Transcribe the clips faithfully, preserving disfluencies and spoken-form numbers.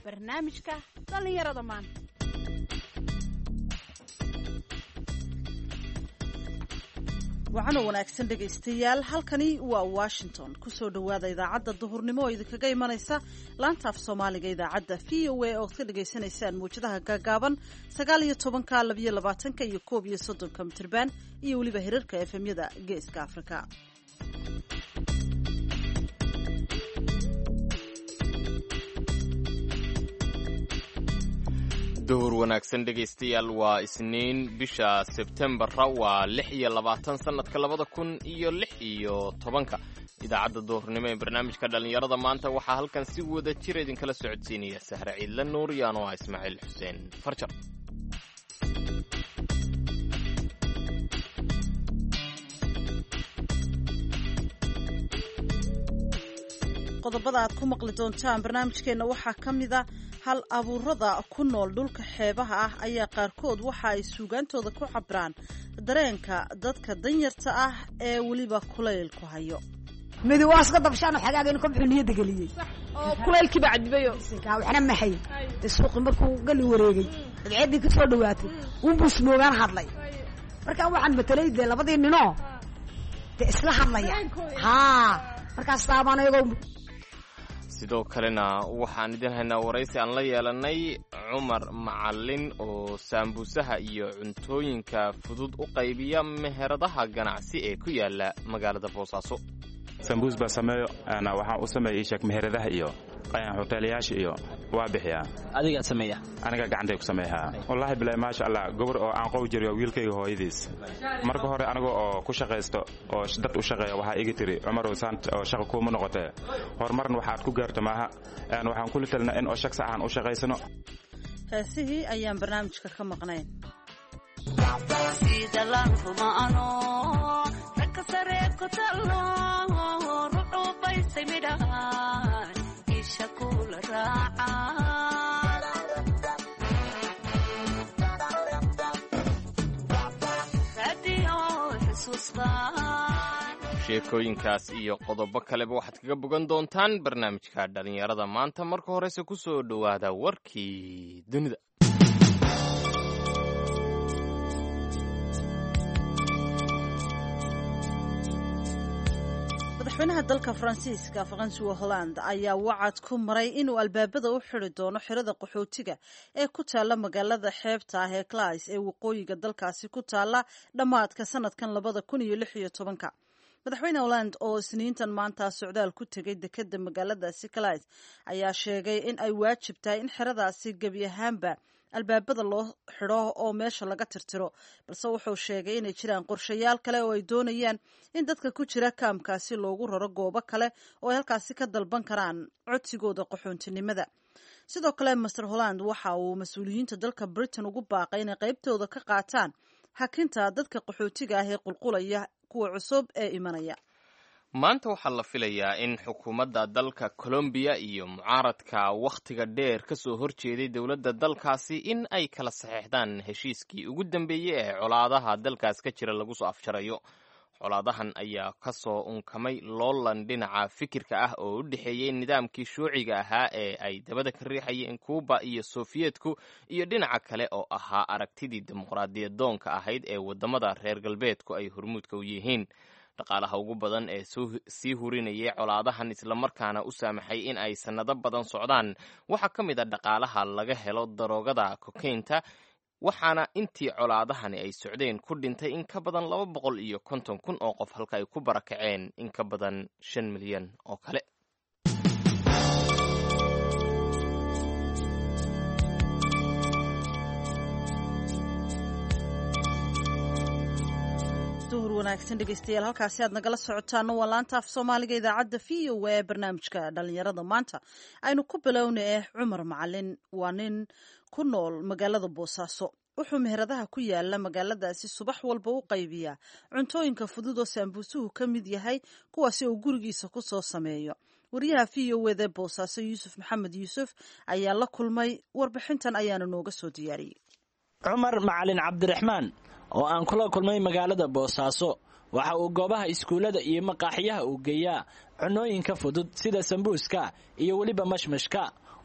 barnaamijka dhallinyarada maanta. waxaana wanaagsan dhegaystayaal, halkani waa Washington. kusoo dhawaada idaacadda duhurnimo oo idinkaga imanaysa laanta af Soomaaliga idaacadda V O A oo ka dhageysanaysaan muujadaha gaagaaban sagaal iyo tobanka, laba iyo labaatanka iyo koob iyo soddonka mitirban iyo weliba hirarka F M-yada Geeska Afrika. duhur wanaagsan dhegaystayaal, waa isniin bisha sebtembara waa lix iyo labaatan sanadka labada kun iyo lix iyo tobanka. idaacadda duhurnimo ee barnaamijka dhallinyarada maanta waxaa halkan si wada jir idinkala socodsiinaya Sahre Ciidla Nuur iyo anoo ah Ismaaciil Xuseen Farjar. qodobada aad ku maqli doontaan barnaamijkeena waxaa ka mid a hal abuurada ku nool dhulka xeebaha ah ayaa qaarkood waxa ay suugaantooda ku cabiraan dareenka dadka danyarta ah ee weliba kulaylku hayo. midi waa iska dabshaan xagaageenu ka bixin niyada geliyay oo kulaylkii bacdibayo sinka waxna maxay suuqi markuu gali wareegay dadceedii ka soo dhawaatay uu busnoogan hadlay markaan waxaan matalay de labadii nino de isla hadlaya ha markaas taabanaygo. sidoo kalena waxaan idin haynaa waraysi aan la yeelanay Cumar Macalin oo saambuusaha iyo cuntooyinka fudud u qaybiya meheradaha ganacsi ee ku yaala magaalada Boosaaso. sambuus ba sameeyo ana waxaan u sameeyay shak meheradaha iyo qayaan hoteelayaasha iyo waa bixiya. adiga sameeya aniga gacantay ku sameeyaa wallahi bilaa ma sha Allah gabar oo aan qow jiriyo wiilkayga hooyadiis marka hore aniga oo ku shaqeysto oo dad u shaqeeyo waxa iga tiri Cumar oo sant oo shaqo kuma noqotay horumarna waxaad ku gaarto maaha aan waxaan ku litalnaa in oo shaqsi aan u shaqeysano. heesihii ayaan barnaamijka ka maqnayn. sheekooyinkaas iyo qodobo kaleba waxaad kaga bogan doontaan barnaamijka dhallinyarada maanta. marka horese ku soo dhowaada warkii dunida. madaxweynaha dalka Faransiiska François Hollande ayaa wacad ku maray inuu albaabada u xiri doono xirada qaxootiga ee ku taala magaalada xeebta ah ee Calais ee waqooyiga dalkaasi ku taala dhamaadka sanadkan labada kun iyo lix iyo tobanka. madaxweyne Hollande oo isniintan maanta socdaal ku tegay dekedda magaaladaasi Calais ayaa sheegay in ay waajib tahay in xiradaasi gebi ahaanba albaabada loo xidho oo meesha laga tirtiro, balse wuxuu sheegay inay jiraan qorshayaal kale oo ay doonayaan in dadka ku jira kaamkaasi loogu raro goobo kale oo ay halkaasi ka dalban karaan codsigooda qaxoontinimada. sidoo kale master Hollande waxa uu mas-uuliyiinta dalka Britain ugu baaqay inay qaybtooda ka qaataan hakinta dadka qaxootiga ah ee qulqulaya kuwa cusub ee imanaya. maanta waxaa la filayaa in xukuumadda dalka Colombia iyo mucaaradka wakhtiga dheer ka soo horjeeday dowladda dalkaasi in ay kala saxeexdaan heshiiskii ugu dambeeyey ee colaadaha dalkaas ka jira lagu soo afjarayo. colaadahan ayaa ka soo unkamay loolan dhinaca fikirka ah oo u dhexeeyey nidaamkii shuuciga ahaa ee ay dabada ka riixayeen Kuuba iyo Sofiyeetku iyo dhinaca kale oo ahaa aragtidii dimuqraadiyadoonka ahayd ee wadamada reer galbeedku ay hormuudka u yihiin. dhaqaalaha ugu badan ee sii hurinayay colaadahan islamarkaana u saamaxay in ay sanado badan socdaan waxaa ka mid a dhaqaalaha laga helo daroogada kokaynta, waxaana intii colaadahani ay socdeen ku dhintay in ka badan laba boqol iyo konton kun oo qof halka ay ku barakaceen in ka badan shan milyan oo kale. duhur wanaagsan dhegaystayaal, halkaasi aad nagala socotaan waa laanta af Soomaaliga idaacadda V O A ee barnaamijka dhallinyarada maanta. aynu ku bilownay Cumar Macalin waa nin ku nool magaalada Boosaaso. wuxuu meheradaha ku yaala magaaladaasi subax walba u qaybiyaa cuntooyinka fudud oo saambuusuhu ka mid yahay kuwaasi uu gurigiisa ku soo sameeyo. wariyaha V O A ee Boosaaso Yuusuf Maxamed Yuusuf ayaa la kulmay, warbixintan ayaana nooga soo diyaariyey. Cumar Macalin Cabdiraxmaan oo aan kula kulmay magaalada Boosaaso waxa uu goobaha iskuulada iyo maqaaxiyaha u geeyaa cunooyinka fudud sida sambuuska iyo waliba mashmashka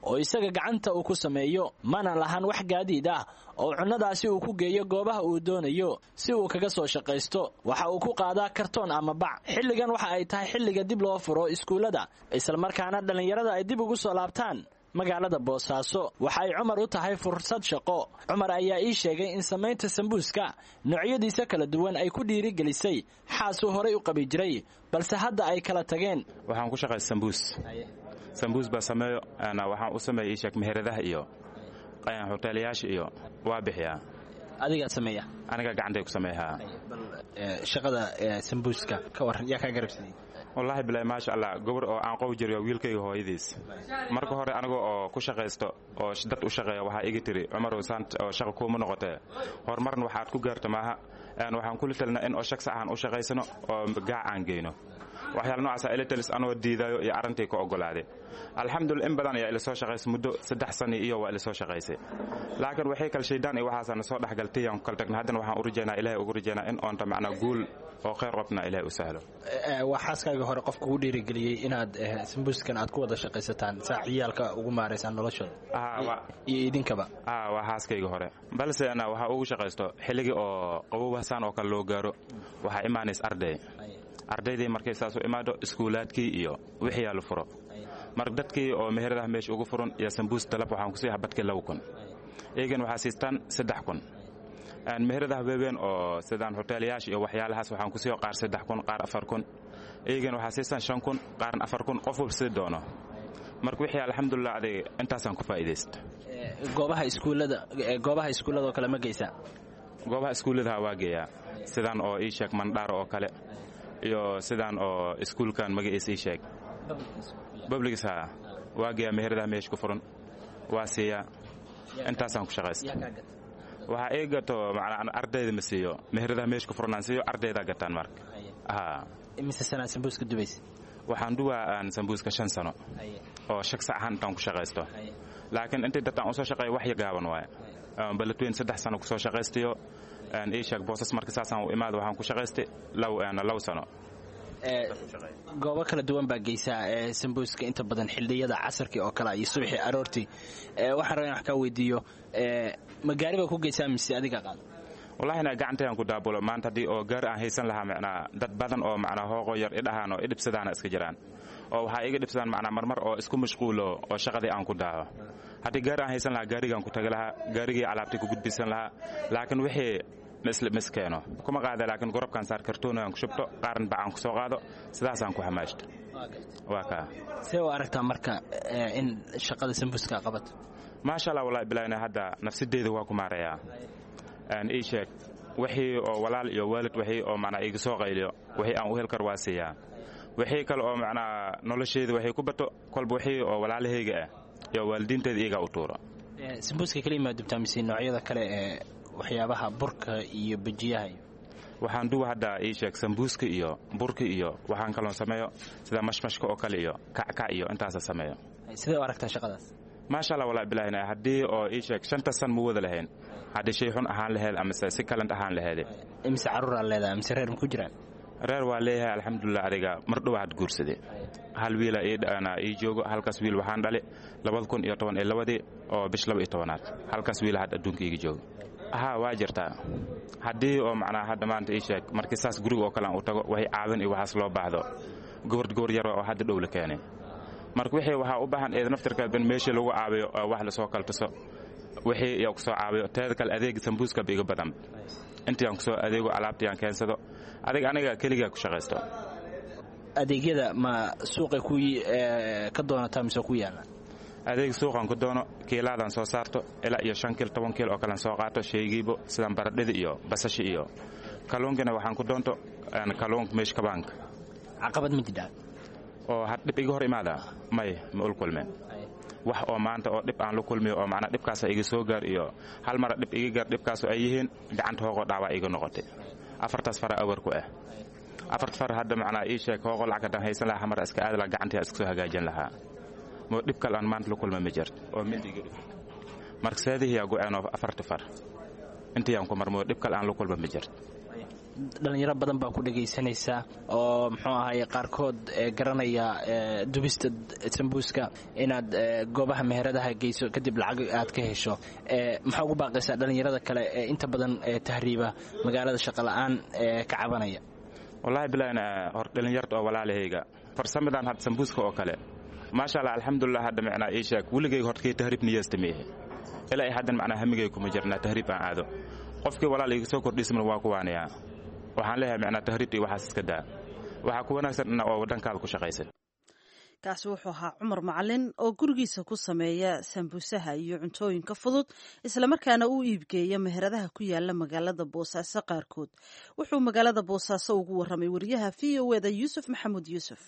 oo isaga gacanta uu ku sameeyo mana lahan wax gaadiid ah oo cunnadaasi uu ku geeyo goobaha uu doonayo si uu kaga soo shaqaysto waxa uu ku qaadaa kartoon ama bac xilligan waxa ay tahay xilliga dib loo furo iskuulada isla markaana dhalinyarada ay dib ugu soo laabtaan magaalada Boosaaso waxa ay Cumar u tahay fursad shaqo Cumar ayaa ii sheegay in samaynta sambuuska noocyadiisa kala duwan ay ku dhiiri gelisay xaas uu horay u qabi jiray balse hadda ay kala tageen waxaan ku shaqeeyaa sambuus sambuus ba sameeyo ana waxaan u sameeyay sheek meheradaha iyo qayaan hoteelayaasha iyo waa bixiyaa adiga sameeyaa aniga gacantay ku sameeyaa shaqada sambuuska ka waran yaa ka garabsaday wallahi billahi ma sha Allah gobar oo aan qow jiriyo wiilkayga hooyadiis marka hore aniga oo ku shaqeysto oo dad u shaqeeyo waxa iga tiri Cumar oo sant oo shaqo ku noqotay horumarna waxaad ku gaarto maaha aan waxaan ku talnaa in oo shaqsi ahaan u shaqeysano oo gaar aan geeyno waxyaalo noocaas ah elitalis anoo diidayo iyo arintay ku ogolaaday alxamdulillah in badan ayaa ila soo shaqeysay muddo saddex sano iyo waa ila soo shaqeysay laakiin waxay kal shaydaan iyo waxaasna soo dhaxgaltay aan kal tagna haddana waxaan u rajaynaa ilaahay ugu rajaynaa in oonta macna guul oo khayr qofna ilaahay u sahlo waxaaskaaga hore qofku u dhiirigeliyay inaad sambuuskan aad ku wada shaqaysataan saaciyalka ugu maareysaan noloshooda iyo idinkaba ah waxaaskayga hore balse ana waxa ugu shaqeysto xilliga oo qabowsan oo kale loo gaaro waxa imaanays arday ardaydii markay saas u imaado iskuulaadkii iyo wixii la furo marka dadkii oo meheradaha meesha ugu furan iyo sambuus dalab waxaan ku sii habadkii laba kun eegan waxa siistaan saddex kun aan meheradaha weebeen oo sidaan hoteelayaasha iyo waxyaalahaas waxaan ku sii qaar saddex kun qaar afar kun eegan waxa siistaan shan kun qaar afar kun qof walba sidoo doono marka wixii alxamdulillah aday intaasaan ku faa'iideyst goobaha iskuulada goobaha iskuulada oo kale ma geysaa goobaha iskuulada waa geeyaa sidaan oo ii sheeg mandhaar oo kale iyo sidaan oo iskuulkan magaciisa ii sheeg publicsa waagiya meheradaha meesha ku furan waa siiya intaasaan ku shaqaystaa waxa ay gato macna ardayda ma siiyo meheradaha meesha ku furan aan siiyo ardayda gataan marka aha imise sana sambuuska dubays waxaan duwaa aan sambuuska shan sano oo shaqsi ahaan intaan ku shaqaysto laakiin intii dadaan u soo shaqeeyo wax gaaban waay balatweyn saddex sano ku soo shaqaystayo aan ii sheeg boosas marka saasaan u imaado waxaan ku shaqaystay law aan law sano ee goobo kala duwan baa geysaa ee sambuuska inta badan xilliyada casarkii oo kale iyo subaxii aroortii ee waxaan rabaa in wax ka weydiiyo ee magaariba ku geysaa mise adiga qaad wallahi ina gacantayaan ku daabulo maanta hadii oo gaar aan haysan lahaa macnaa dad badan oo macnaa hooqo yar idhahaan oo idibsadaan iska jiraan oo waxa iga dhibsadaan macnaa marmar oo isku mashquulo oo shaqadii aan ku daaho hadii gaar aan haysan lahaa gaarigaan ku tagi lahaa gaarigii alaabtii ku gudbisan lahaa laakiin wixii مثل مسكينه كما قاعد لكن قرب كان صار كرتونه كشبته قارن بعن كسو قاده سداسان ku hamaajto waaka see aragtaa marka in shaqada sambuuska qabat ma sha Allah wallahi bilaayna hada nafsideeda waa ku maaraya aan ii sheeg wixii oo walaal iyo waalid wixii oo macna iga soo qayliyo wixii aan u hel kar waasiya wixii kale oo macna nolosheeda wixii ku bato kolba wixii oo walaalahayga ah iyo waalidiinteeda iga u tuuro sambuuska kaliya ma dubtaa mise noocyada kale ee waxyaabaha burka iyo bajiyaha waxaan duwa hadda ii sheeg sambuuska iyo burka iyo waxaan kaloon sameeyo sida mashmashka oo kale iyo kackac iyo intaas sameeyo sidee u aragtaa shaqadaas ma sha Allah wallahi bilaahina hadii oo ii sheeg shanta san mu wada lahayn hadii shay xun ahaan lahayd ama si kalent ahaan lahayd imse caruur aan leedahay imse reer ku jiraan reer waa leeyahay alxamdulillah adiga mar dhawaad guursaday hal wiil ay dhaana ii joogo halkaas wiil waxaan dhalay laba kun iyo toban ee labadii oo bish laba iyo tobanaad halkaas wiil had adduunka iga joogo aha waa jirtaa hadii oo macnaa hadda maanta ii sheeg markii saas guriga oo kale aan u tago way caawin iyo waxaas loo baahdo gobor gobor yar oo hadda dhow la keenay marka wixii waxa u baahan eed naftirkeeda in meesha lagu caawiyo wax la soo kaltaso wixii iyo ku soo caawiyo teed kale adeeg sambuuska biga badan intii aan ku soo adeego alaabtii aan keensado adeeg aniga kaliya ku shaqeysto adeegyada ma suuqa ku ka doonata mise ku yaala adeeg suuqan ku doono kiilaadan soo saarto ilaa iyo shan kiil toban kiil oo kale soo qaato sheegiibo sidaan baradhada iyo basashi iyo kalluunkana waxaan ku doonto aan kalluunka meesh ka bank caqabad ma jidaan oo had dib iga hor imaada may ma ul kulmeen wax oo maanta oo dib aan la kulmiyo oo macna dibkaas iga soo gaar iyo hal mar dib iga gaar dibkaas ay yihiin gacanta hooqo dhaawac iga noqotay afartaas fara awar ku ah afart far hadda macna ii sheeg hooqo lacag tan haysan lahaa mar iska aad la gacanta iska soo hagaajin lahaa mo dib kale aan maanta la kulma ma jirto oo mid iga dhif marka saadihi yaa go'aan oo afarta far intii aan ku marmo dib kale aan la kulma ma jirto dhalinyaro badan baa ku dhegaysanaysaa oo muxuu ahaye qaarkood garanaya dubista sambuuska inaad goobaha meheradaha geyso kadib lacag aad ka hesho maxaa ugu baaqaysaa dhalinyarada kale ee inta badan tahriiba magaalada shaqo la'aan ka cabanaya? wallaahi bilaana hor dhalinyarta oo walaalahayga farsamadan had sambuuska oo kale maasha allah alxamdulilah hadda macnaa ii sheeg weligay hortkay tahriib niyeysta meehe ilaa ay haddan macnaa hamigay kuma jirnaa tahriib aan aado qofkii walaal iga soo kordhiismana waa ku waanayaa waxaan leeyahay macnaa tahriibta iyo waxaas iska daa waxaa ku wanaagsan inaa oo waddankaada ku shaqaysan. kaasi wuxuu ahaa cumar macalin oo gurigiisa ku sameeya sambuusaha iyo cuntooyinka fudud islamarkaana u iibgeeya meheradaha ku yaala magaalada boosaaso qaarkood. wuxuu magaalada boosaaso ugu warramay wariyaha v o eda yuusuf maxamuud yuusuf.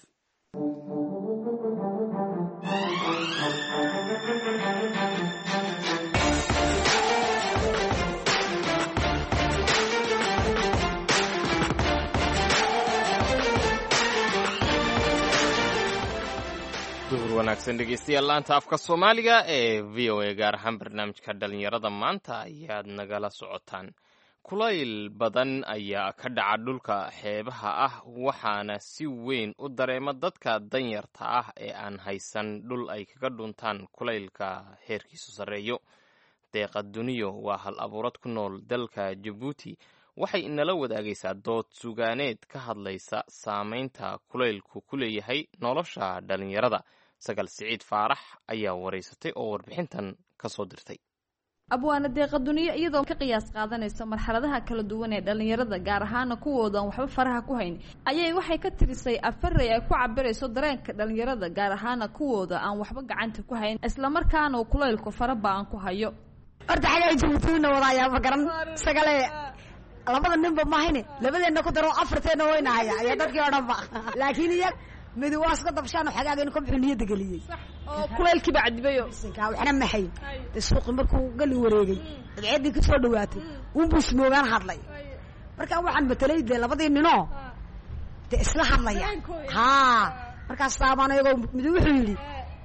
duhur wanaagsan dhegeystayaal laanta afka soomaaliga ee v o a gaar ahaan barnaamijka dhalinyarada maanta ayaad nagala socotaan. kulayl badan ayaa ka dhaca dhulka xeebaha ah waxaana si weyn u dareema dadka danyarta ah ee aan haysan dhul ay kaga dhuntaan kulaylka heerkiisu sarreeyo. deeqa duniyo waa hal abuurad ku nool dalka jabuuti waxay inala wadaagaysaa dood sugaaneed ka hadlaysa saamaynta kulaylku ku leeyahay nolosha dhalinyarada. sagal siciid faarax ayaa waraysatay oo warbixintan ka soo dirtay. abwaana deeqa duniyo iyadoo ka qiyaas qaadanaysa marxaladaha kala duwan ee dhalinyarada gaar ahaana kuwoodan waxba faraha ku hayn ayay waxay ka tirisay afaray ay ku cabirayso dareenka dhalinyarada gaar ahaana kuwooda aan waxba gacanta ku hayn islamarkaana uu kulaylku fara ba'an ku hayo. horta xagay jabuutina wadaayaa ma garan sagale labada ninba mahayne labadeena ku daro afarteena weynahaya ayaa dadkii oo dhanba laakiin iyaga mid waa iska dabshaan xagaageen ku bixin niyada galiyay oo kulaylkii baa cadibayo sinka waxna ma hayn suuq markuu gali wareegay dadceedii ku soo dhawaatay uu busmoogan hadlay marka waxaan matalay labadii nino de isla hadlaya ha marka saabanayo mid wuxuu yiri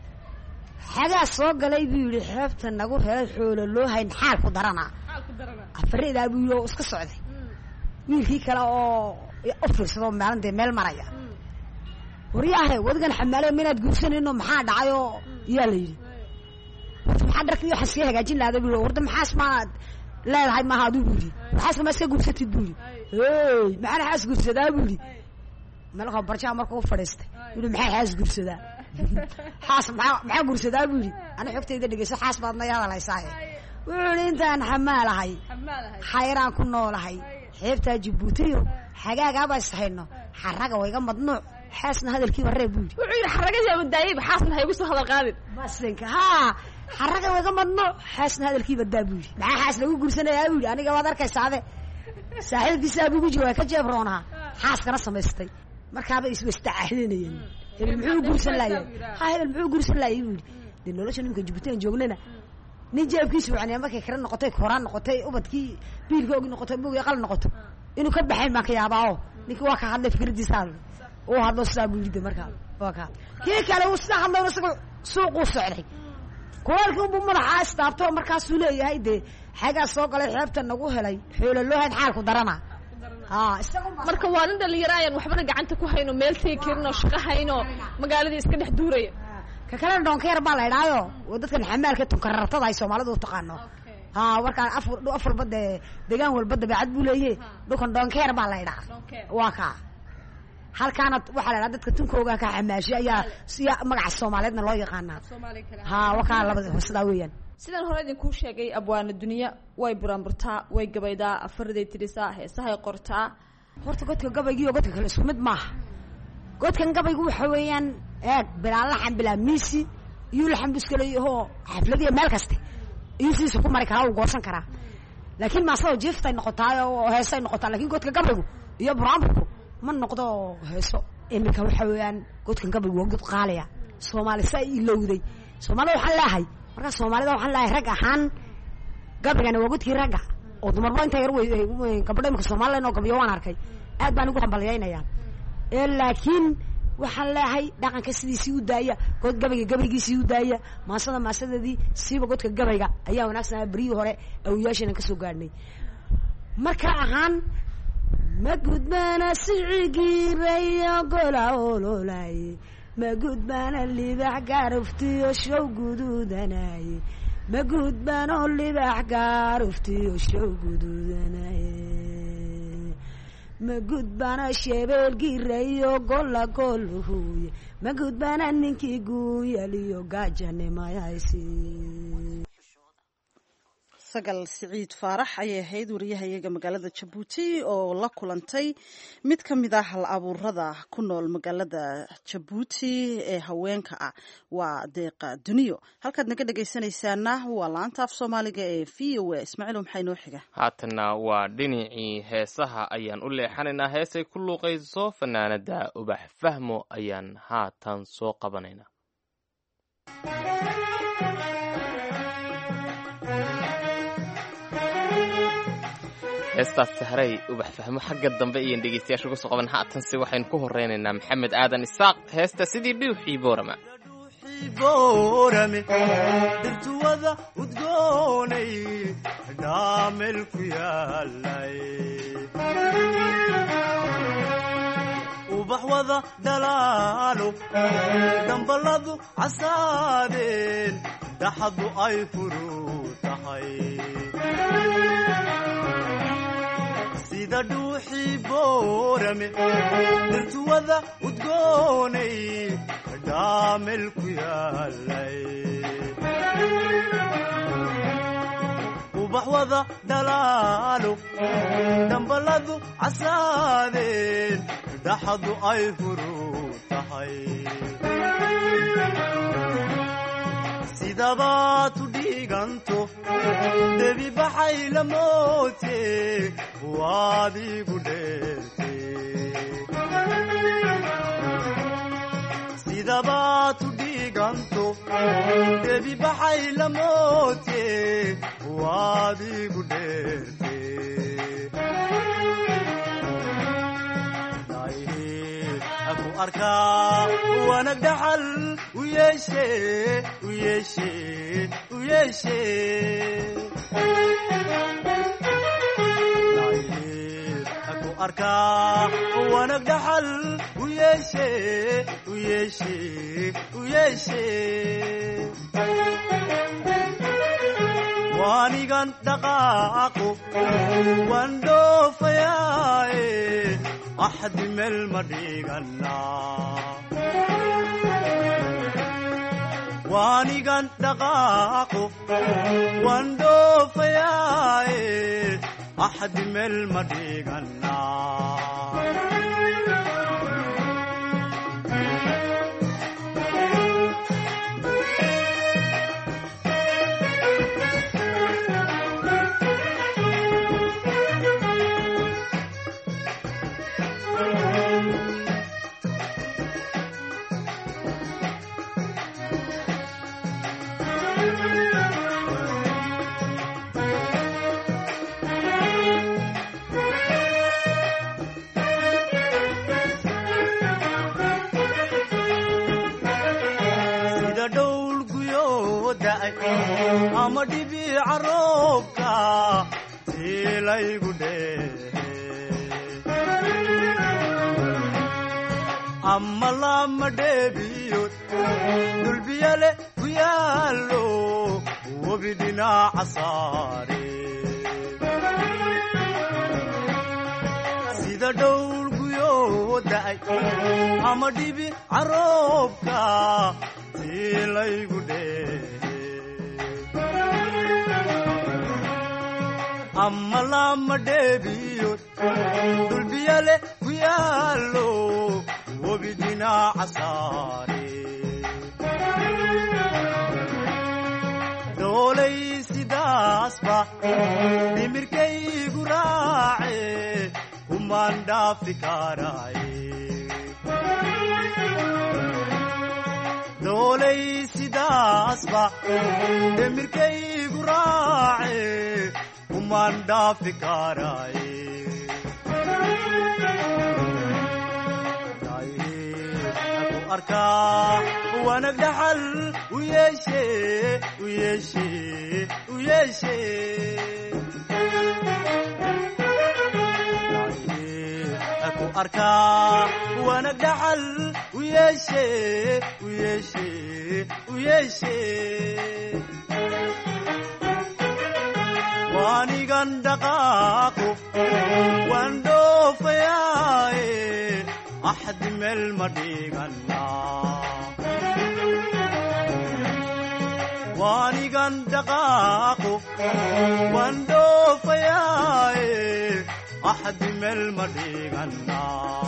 xagaa soo galay buu yiri xeebta nagu helay xoolo loo hayn xaal ku darana xaal ku darana afarida buu yoo iska socday wiilkii kale oo ofirsado maalintii meel maraya wariyaha wadagan xamaale minaad guursanayno maxaa dhacay oo yaa la yiri maxaa dharkii waxa si hagaajin laada buu warda maxaas ma leedahay ma haadu buu yiri maxaas ma iska guursatid buu yiri hey maxaa xaas guursadaa buu yiri malaka barjaa markuu fadhiistay yiri maxaa xaas guursadaa xaas maxaa maxaa guursadaa buu yiri ana xogtayda dhigayso xaas baad ma yaadalaysay wuxuu intaan xamaalahay xayraan ku noolahay xeebta Jabuutiyo xagaaga ba isahayno xaraga wayga madnuuc xaasna hadalkii wareeb buu wuxuu yiri xaragada yaa daayib xaasna hay ugu soo hadal qaadin basinka ha xaraga wayga madnuuc xaasna hadalkii badaa buu yiri maxaa xaas lagu guursanayaa buu yiri aniga waad arkaysaade saaxiibkiisa buu ku jiray ka jeebroona xaas kana samaystay markaaba iswastaacalinayeen hebel muxuu guursan laayay ha hebel muxuu guursan laayay buu yiri nolosha ninka Jabuuti joognana nin jeebkiisu waxaan markay kala noqotay koraan noqotay ubadkii biilkoogi noqotay buuga qal noqoto inuu ka baxay ma ka yaabaa ninka waa ka hadlay fikradiisa oo hadlo saabulida markaa waa ka kii kale uu sida hadlo isagu suuq u socday koolkii uu madaxa istaabto markaas uu leeyahay de xaga soo galay xeebta nagu helay xoolo loo hayn xaal ku darana ha isagu marka waa nin dhalinyaraan waxbana gacanta ku hayno meel tii kirno shaqo hayno magaaladii iska dhex duuraya ka kala doonkeer baa la idhaayo oo dadkan xamaalka tunkarartada ay Soomaalidu u taqaano ha warkaan afur afur bada deegaan walba dabeecad buu leeyahay dhulkan doonkeer baa la idhaa waa ka halkaana waxa la dadka tunkooga ka xamaashi ayaa si magaca Soomaaliyeedna loo yaqaanaa ha waka labada hoosta weeyaan sidaan hore idin ku sheegay abwaana duniya way buraanburtaa way gabaydaa afaraday tirisaa heesahay qortaa horta godka gabaygiyo godka kale isku mid maaha godkan gabaygu waxa weeyaan eeg bilaa laxan bilaa miisi iyo laxan biskaleeyo xafladiya meel kaste iyo si ku mari kara oo goosan kara laakiin ma soo jiftay noqotaa oo heesay noqotaa laakiin godka gabaygu iyo buraanburku ma noqdo heeso imika waxa weeyaan godkan gabaygu waa god qaaliya Soomaali say ilowday Soomaali waxa leeyahay marka Soomaalida waxa leeyahay rag ahaan gabaygan waa godkii raga oo dumarba inta yar way gabadha imika Soomaaliland oo gabayo waan arkay aad baan ugu xambalyeynaya ee laakiin waxaan leeyahay dhaqanka sidiisii u daaya god gabayga gabaygiisii u daaya maasada maasadadii siiba godka gabayga ayaa wanaagsan bariyo hore awiyashana ka soo gaarnay marka ahaan ma gudbaana sicigiirayo gola ololaye ma gudbaana libax gaaruftiyo show guduudanaye ma gudbaano libax gaaruftiyo show guduudanaye ma gudbaana shebeel giirayo gola goluhuye ma gudbaana ninkii guuyaliyo gaajanimayaysi. sagal siciid faarax ayay ahayd wariyahayaga magaalada jabuuti oo la kulantay mid ka mid ah hal abuurada ku nool magaalada jabuuti ee haweenka ah waa deeqa duniyo. halkaad naga dhegaysanaysaana waa laanta af soomaaliga ee v o a. ismaaciil maxay noo xiga? haatanna waa dhinacii heesaha ayaan u leexanaynaa. heesay ku luuqayso fanaanada ubax fahmo ayaan haatan soo qabanaynaa. heestaas sahray ubax fahmo xagga dambe iyan dhegeystayaasha kusoo qaban. haatanse waxaynu ku horeynaynaa maxamed aadan isaaq heesta sidii dhuuxii boorama. boorame dirtuwada udgoonay dhaamel ku yaalay ubax wada dhalaalo dhambaladu casaadeen dhaxadu ay furuu tahay sida dhuuxii boorame dirtuwada udgoonay dhaamel ku yaalay ubax wada dhalaalo dhambaladu casaadeen dhaxadu ay furuu tahay sidabaad u dhiiganto debi baxay la moote waad igu dheerte sidabaad u dhiiganto debi baxay la moote waad igu dheerte aku arkaa wanag dhaxal u yeeshe u yeeshe u yeeshe aku arkaa wanag dhaxal u yeeshe u yeeshe u yeeshe waanigan dhaqaaqo waan dhoofayaaye axdi meel ma dhiganaa waanigan dhaqaaqo waan dhoofayaaye axdi meel ma dhiganaa ama dhibiica roobka tiilaygu dheehe ama lama dheebiyood dulbiyale ku yaallo webi dhinaca saare sida dhowlguyoo da'ay ama dhibiica roobka tiilaygu dheehe ama lama dheebiyood dulbiyale ku yaallo webi dhinaca saare doolay sidaasba dhimirkaygu raace kumaan dhaafi karaaye doolay sidaasba dhimirkaygu raace kumaan dhaafi karaaye aku arkaa wanag dhaxal u yeeshe u yeeshe u yeeshe ku arkaa wanag dhaxal u yeeshe u yeeshe u yeeshe waanigan dhaqaaqo waan dhoofayaaye axdi meel ma dhigannaa waanigan dhaqaaqo waan dhoofayaaye axdi meel ma dhigannaa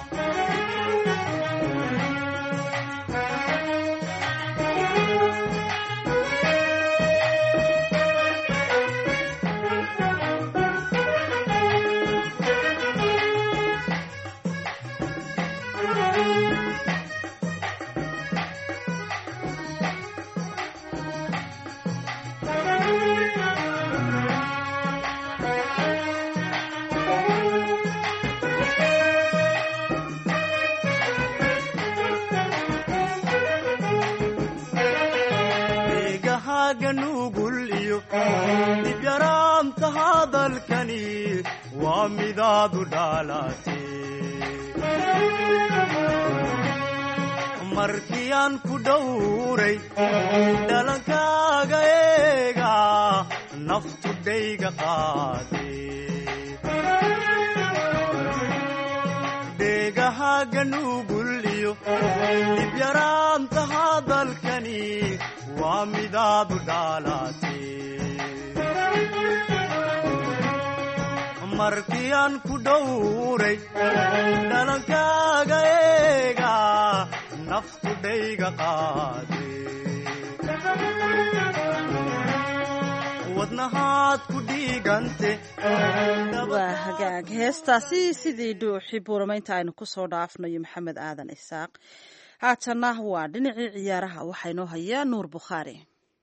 dibyaraanta hadalkani waa midaadu dhaalatee markiyaan ku dhowray dhalankaaga eega naftu dhayga qaadee dheegahaaga nugul iyo dibyaraanta hadalkani waa midaadu dhaalatee markiyaan ku dhowray dhalankaaga eega naftu dhayga qaadee wadnahaad ku dhiigante waa hagaag heestaasi sidii dhuuxii buuramaynta aynu ku soo dhaafnayo maxamed aadan isaaq haatanna waa dhinacii ciyaaraha waxaa inoo hayaa nuur bukhaari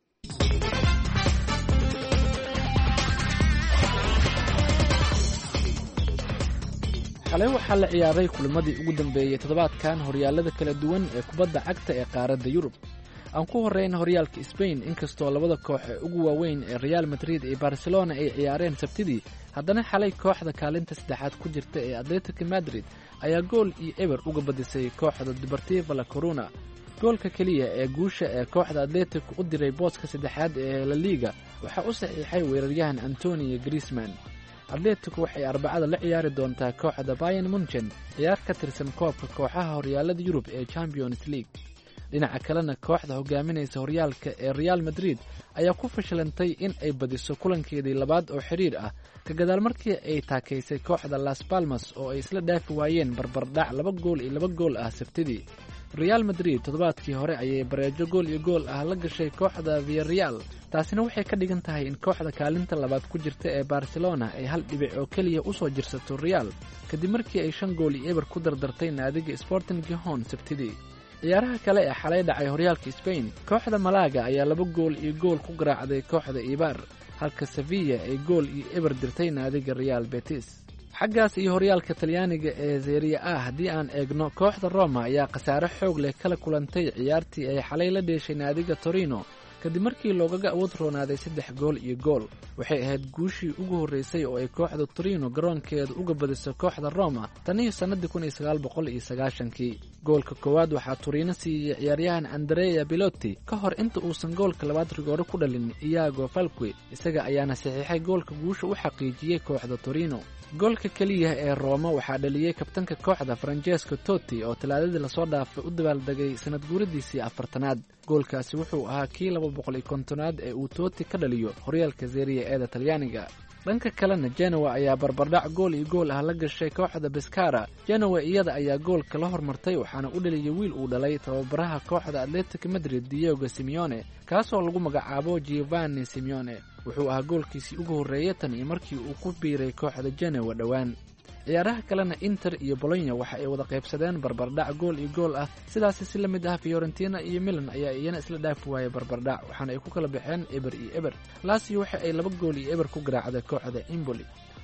xalay waxaa la ciyaaray kulimadii ugu dambeeyey toddobaadkan horyaalada kala duwan ee kubadda cagta ee qaaradda yurub aan ku horreyna horyaalka sbain inkastoo labada koox ee ugu waaweyn ee real madrid iyo barcelona ay ciyaareen sabtidii haddana xalay kooxda kaalinta saddexaad ku jirta ee atletico madrid ayaa gool iyo eber uga badisay kooxda deportiva la corona goolka keliya ee guusha ee kooxda atletico u diray booska saddexaad ee la liiga waxaa u saxiixay weeraryahan antonio griezman atletico waxay arbacada la ciyaari doontaa kooxda bayan munchen ciyaar ka tirsan koobka kooxaha horyaalada yurub ee champions league dhinaca kalena kooxda hogaaminaysa horyaalka ee real madrid ayaa ku fashilantay in ay badiso kulankeedii labaad oo xidhiir ah ka gadaal markii ay taakaysay kooxda las balmas oo ay isla dhaafi waayeen barbardhac laba gool iyo laba gool ah sabtidii real madrid toddobaadkii hore ayay bareejo gool iyo gool ah la gashay kooxda viareal taasina waxay ka dhigan tahay in kooxda kaalinta labaad ku jirta ee barcelona ay hal dhibic oo keliya u soo jirsato real kadib markii ay shan gool iyo eber ku dardartay naadiga sporting gihon sabtidii ciyaaraha kale ee xalay dhacay horyaalka sbain kooxda malaga ayaa laba gool iyo gool ku garaacday kooxda ibar halka sevilla ay gool iyo eber dirtay naadiga real betis xaggaas iyo horyaalka talyaaniga ee serie a haddii aan eegno kooxda roma ayaa khasaare xoog leh kala kulantay ciyaartii ay xalay la dheeshay naadiga torino kadib markii loogaga awood roonaaday saddex gool iyo gool waxay ahayd guushii ugu horreysay oo ay kooxda torino garoonkeeda uga badiso kooxda roma tan iyo sannadii kun iyo sagaal boqol iyo sagaashankii goolka koowaad waxaa torino siiyey ciyaaryahan andrea bilotti ka hor inta uusan goolka labaad rigoore ku dhalin iago falque isaga ayaana saxiixay goolka guusha u xaqiijiyey kooxda torino goolka keliya ee rooma waxaa dhaliyey kabtanka kooxda francesco totti oo talaadadii lasoo dhaafay u dabaaldegay sanad guuradiisii afartanaad goolkaasi wuxuu ahaa kii laba boqol iyo kontonaad ee uu totti ka dhaliyo horyaalka serie eeda talyaaniga dhanka kalena genoa ayaa barbardhac gool iyo gool ah la gashay kooxda beskara genoa iyada ayaa goolka la hormartay waxaana u dhaliyay wiil uu dhalay tababaraha kooxda atletico madrid diego simeone kaasoo lagu magacaabo giovanni simeone wuxuu ahaa goolkiisii ugu horreeyay tan iyo markii uu ku biiray kooxda genoa dhowaan ciyaaraha kalena inter iyo bolonya waxa ay wada qaybsadeen barbardhac gool iyo gool ah sidaasi si la mid ah fiorentina iyo milan ayaa iyana isla dhaafi waayay barbardhac waxaana ay ku kala baxeen eber iyo eber lasio waxa ay laba gool iyo eber ku garaacday kooxda imboli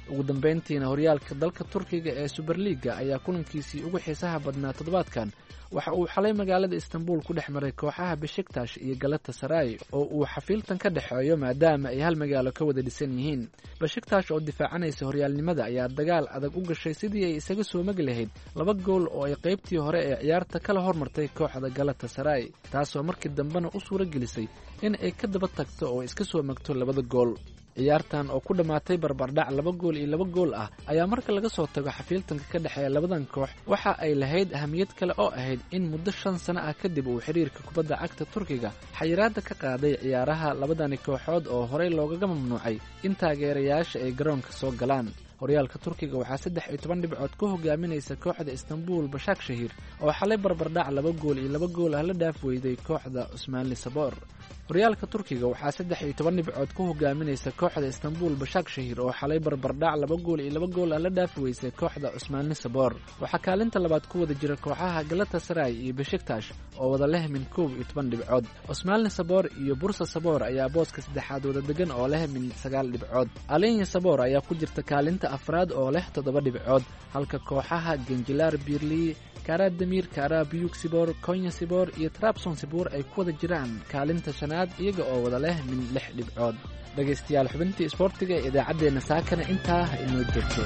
ugu dambeyntiina horyaalka dalka turkiga ee suberliga ayaa kulankiisii ugu xiisaha badnaa toddobaadkan waxa uu xalay magaalada istanbul ku dhex maray kooxaha beshiktash iyo galatasaray oo uu xafiiltan ka dhexeeyo maadaama ay hal magaalo ka wada dhisan yihiin. beshiktash oo difaacanaysa horyaalnimada ayaa dagaal adag u gashay sidii ay isaga soo magi lahayd laba gool oo ay qaybtii hore ee ciyaarta kala hormartay kooxda galatasaray, taasoo markii dambena u suura gelisay in ay ka daba tagto oo iska soo magto labada gool. ciyaartan oo ku dhammaatay barbardhac laba gool iyo laba gool ah ayaa marka laga soo tago xafiiltanka ka dhexeeya labadan koox waxa ay lahayd ahamiyad kale oo ahayd in muddo shan sano ah kadib uu xiriirka kubadda cagta turkiga xayiraada ka qaaday ciyaaraha labadani kooxood oo horey loogaga mamnuucay in taageerayaasha ay garoonka soo galaan. horyaalka turkiga waxaa saddex iyo toban dhibcood ku hogaaminaysa kooxda istanbul bashakshahir oo xalay barbardhac laba gool iyo laba gool ah la dhaaf weyday kooxda cusmaanli saboor. horyaalka turkiga waxaa saddex iyo toban dhibcood ku hogaaminaysa kooxda istanbul bashakshahir oo xalay barbardhac laba gool iyo laba gool ah la dhaaf weysay kooxda cusmaanli saboor. waxaa kaalinta labaad ku wada jira kooxaha galatasaray iyo beshiktash oo wada leh min koob iyo toban dhibcood. cusmaanli saboor iyo bursa saboor ayaa booska saddexaad wada degan oo leh min sagaal dhibcood. alenya saboor ayaa ku jirta kaalinta afraad oo leh toddoba dhibcood, halka kooxaha genjilar birli, karadamir, karabiyuk sibor, konya sibor iyo trabson sibor ay ku wada jiraan kaalinta shanaad iyaga oo wada leh min lix dhibcood. dhegaystayaal, xubintii isboortiga ee idaacaddeenna saakana intaa inoo joogto.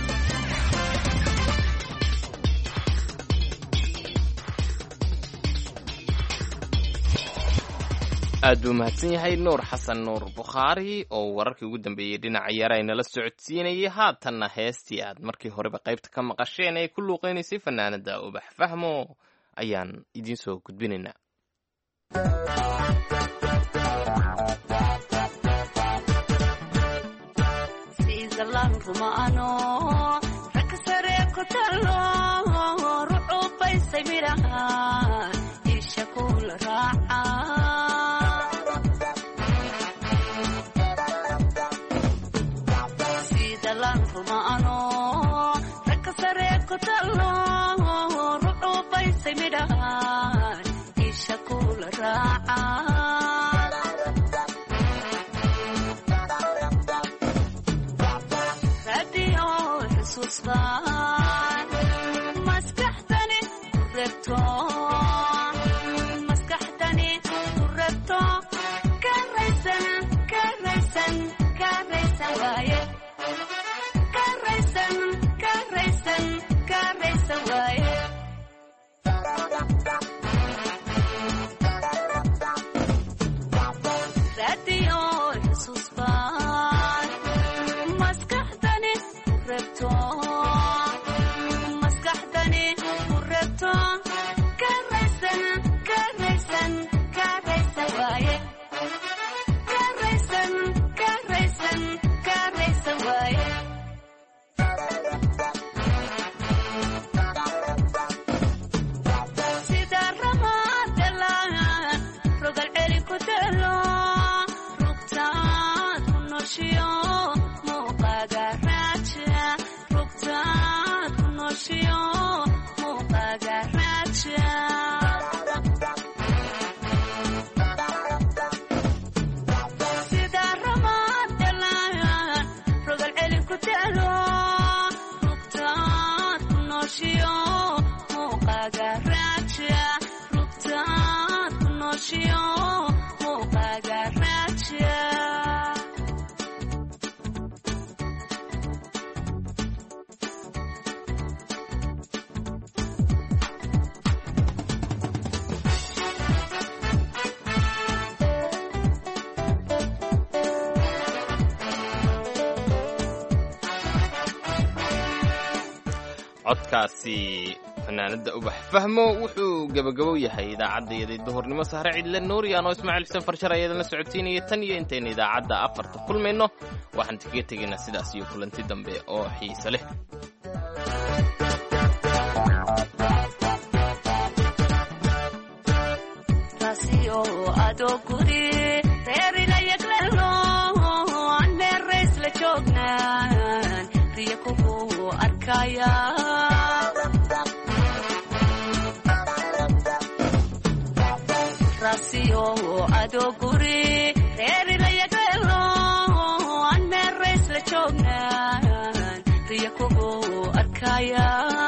aad buu mahadsan yahay nuur xasan nuur bukhaari oo wararkii ugu dambeeyey dhinaca yara inala socodsiinayay. haatanna heestii aad markii horeba qaybta ka maqasheen ee ku luuqaynaysay fanaanada ubax fahmo ayaan idiin soo gudbinaynaa. codkaasi fanaanada ubax fahmo wuxuu gabagabow yahay idaacaddayadii duhurnimo sahre cidle nuuriyan oo ismaaciil xuseen farshar ayadan la socodsiinaya tan iyo intaynu idaacadda afarta kulmayno waxaan kaga tegaynaa sidaas iyo kulanti dambe oo xiise leh. adoguri reeri la yagalo aan meel rays la joognaa aragtiya kugu arkaya